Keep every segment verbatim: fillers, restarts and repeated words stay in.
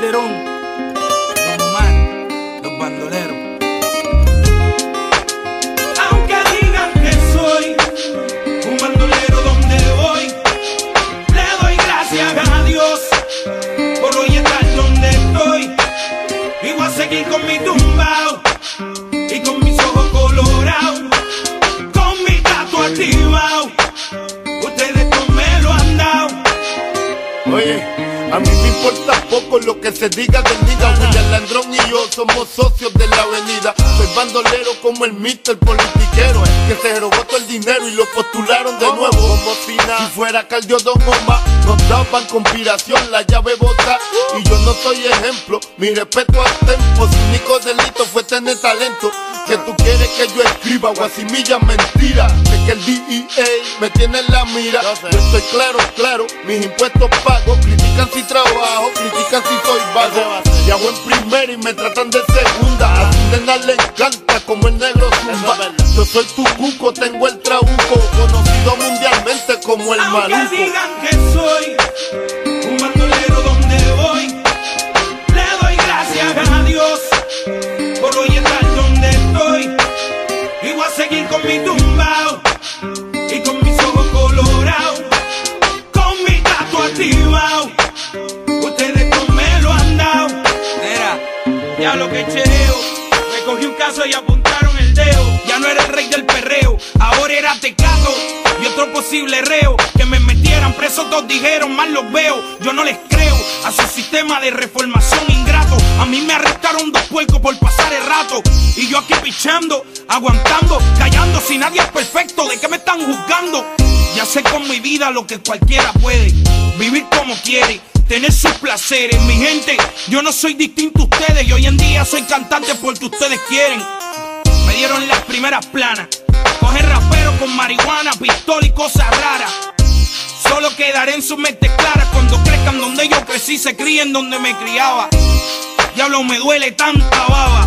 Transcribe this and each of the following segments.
Calderón, Don Omar, los bandoleros. Aunque digan que soy un bandolero donde voy, le doy gracias a Dios por hoy estar donde estoy. Y voy a seguir con mi tumbao y con mis ojos colorados, con mi gato activado. Ustedes no me lo han dado. Oye, a mí me importa poco lo que se diga del nigga. William Landrón y yo somos socios de la avenida. Soy bandolero como el mister politiquero, que se robó todo el dinero y lo postularon de nuevo. Como si nada, si fuera Caldio Don Omar, nos daban conspiración, la llave bota. Y yo no soy ejemplo, mi respeto al tempo. Su único delito fue tener talento. Que tú quieres que yo escriba guasimilla mentira, de que el D E A me tiene en la mira. Yo estoy claro, claro, mis impuestos pago. Critican si trabajo, critican si soy vago. Y hago en primera y me tratan de segunda. A su nena le encanta como el negro zumba. Yo soy tu cuco, tengo el trabuco, conocido mundialmente como el maluco. Aunque digan que soy un bandolero donde voy, le doy gracias a Dios por hoy estar donde estoy. Y voy a seguir con mi tumbao y con mis ojos colorados, con mi gato activado. Ustedes no me lo han dado. Mira, Ya lo que chereo, me cogí un caso y apuntaron el dedo. Ya no era el rey del perreo, ahora era Tecato y otro posible reo. Que me metieran preso, todos dijeron, mal los veo. Yo no les creo a su sistema de reformación ingrato. A mí me arrestaron dos puercos por pasar el rato, y yo aquí pichando, aguantando, callando. Si nadie es perfecto, ¿de qué me están juzgando? Ya sé con mi vida lo que cualquiera puede, vivir como quiere, tener sus placeres. Mi gente, yo no soy distinto a ustedes, y hoy en día soy cantante porque ustedes quieren. Me dieron las primeras planas, coger rapero con marihuana, pistola y cosas raras. Solo quedaré en sus mentes claras cuando crezcan donde yo crecí, se críen donde me criaba. Diablo, me duele tanta baba,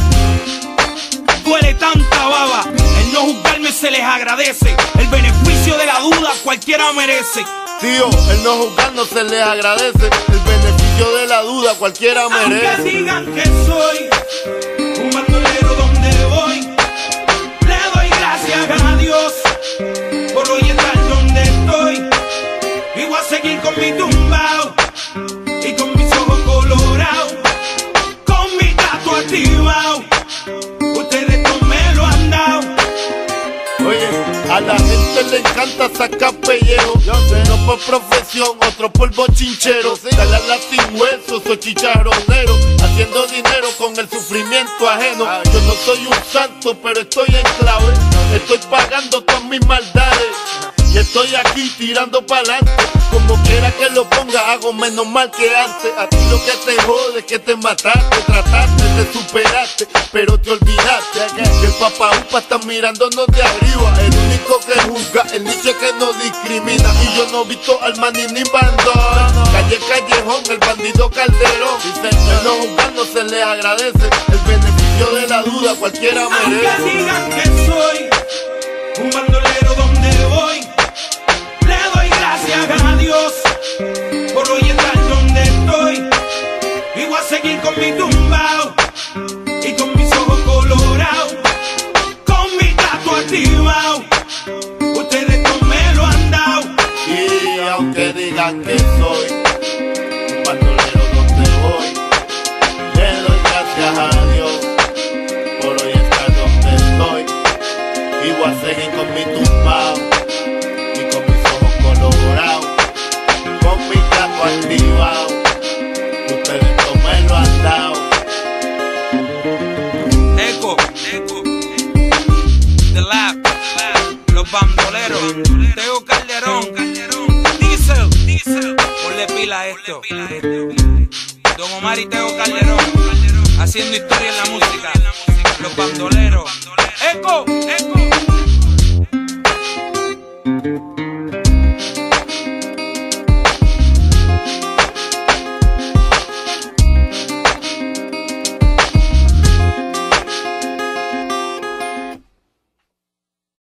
duele tanta baba. El no juzgarme se les agradece, el beneficio de la duda cualquiera merece. Tío, el no juzgar no se les agradece, el beneficio de la duda cualquiera merece. Aunque digan que soy un bandolero donde voy, le doy gracias a Dios por hoy estar donde estoy. Y voy a seguir con mi tumbao y con mis ojos colorados, con mi gato activado. Ustedes no me lo han dado. Oye, a la gente le encanta sacar pellejo. Yo sé, no por profesión, otro por bochinchero. Dale a la sin hueso, soy chicharronero, haciendo dinero con el sufrimiento ajeno. Yo no soy un santo, pero estoy en clave. Estoy pagando todas mis maldades y estoy aquí tirando pa'lante. Como quiera que lo ponga, hago menos mal que antes. A ti lo que te jode es que te mataste, trataste de superarte, pero te olvidaste que el papá upa está mirándonos de arriba. El único que juzga, el nicho que no discrimina. Y yo no he visto al maní ni bandón. Calle Callejón, el bandido Calderón. El no juzgar no se le agradece, el beneficio de la duda cualquiera merece. Aunque digan que soy un bandolero donde voy, le doy gracias a Dios por hoy estar donde estoy. Y voy a seguir con mi tumbao y con mis ojos colorados, con mi gato activado. Ustedes no me lo han dado. Y aunque digan que soy un bandolero donde voy, le doy gracias a Dios por hoy estar donde estoy. Y voy a seguir con mi tumbao y con mis ojos colorados, con mi gato activado. Ustedes no me lo han dado. Eco, Eco, The Lab, los bandoleros, Teo Calderón, Diesel, Diesel, ponle pila a esto. Don Omar y Teo Calderón, haciendo historia en la música, los bandoleros. Eco, Eco.